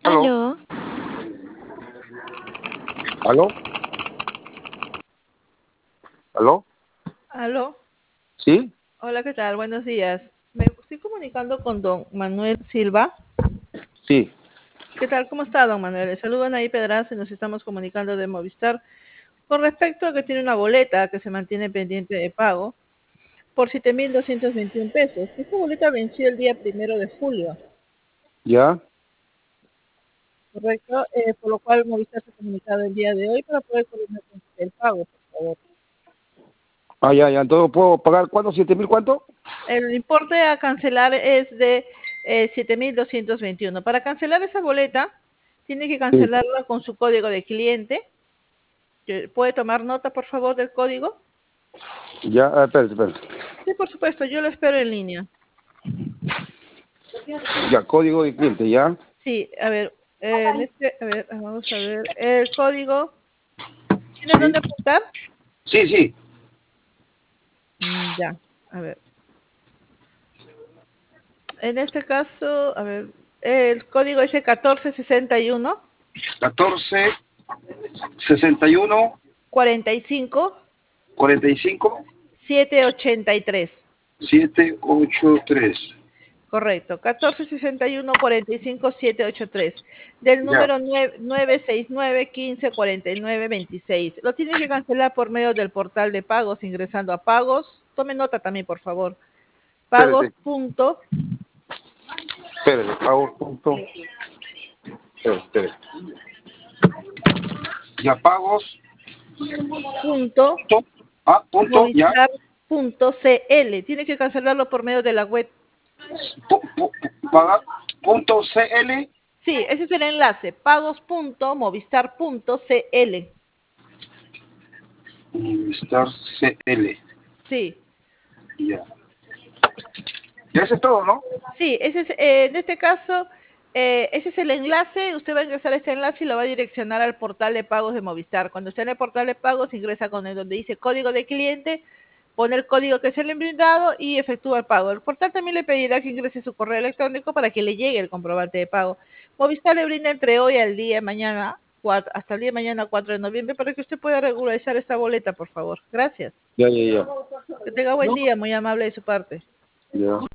Aló, Aló, aló, aló, Aló, ¿sí? hola, ¿qué tal? Buenos días. Me estoy comunicando con don Manuel Silva. Sí, ¿Qué tal? ¿Cómo está, don Manuel? Le saludan ahí Pedraza y nos estamos comunicando de Movistar con respecto a que tiene una boleta que se mantiene pendiente de pago por 7.221 pesos. Esta boleta venció el día 1 de julio, ya. ¿correcto? Por lo cual Movistar se ha comunicado el día de hoy para poder coordinar con usted el pago, por favor. Ah, ya, entonces puedo pagar, ¿cuánto? ¿7.000 cuánto? El importe a cancelar es de 7.221. Para cancelar esa boleta, tiene que Sí. cancelarla con su código de cliente. ¿Puede tomar nota, por favor, del código? Ya, espérate. Sí, por supuesto, yo lo espero en línea. Ya, código de cliente, ya. Sí, a ver, a ver, vamos a ver, el código, ¿tiene Sí, dónde apuntar? sí. Ya, a ver. En este caso, a ver, el código es el 1461 14, 61, 45 45, 783. 783. Correcto, 1461 45 783, del Ya, número 969 15 49 26. Lo tiene que cancelar por medio del portal de pagos, ingresando a pagos. Tome nota también, por favor. Pagos. espérate, pago punto. Espérate. Ya, pagos, Punto, punto, punto, ya. Movistar.cl. Tiene que cancelarlo por medio de la web. Pagar, punto CL, Sí, ese es el enlace, pagos.movistar.cl. Star CL, Sí. ya. Ya eso es todo, ¿no? Sí, ese es, en este caso, ese es el enlace. Usted va a ingresar a ese enlace y lo va a direccionar al portal de pagos de Movistar. Cuando esté en el portal de pagos, ingresa con el donde dice código de cliente, pone el código que se le ha brindado y efectúa el pago. El portal también le pedirá que ingrese su correo electrónico para que le llegue el comprobante de pago. Movistar le brinda entre hoy al día de mañana, hasta el día de mañana 4 de noviembre, para que usted pueda regularizar esta boleta, por favor. Gracias. Ya. Que tenga buen día, muy amable de su parte. Ya.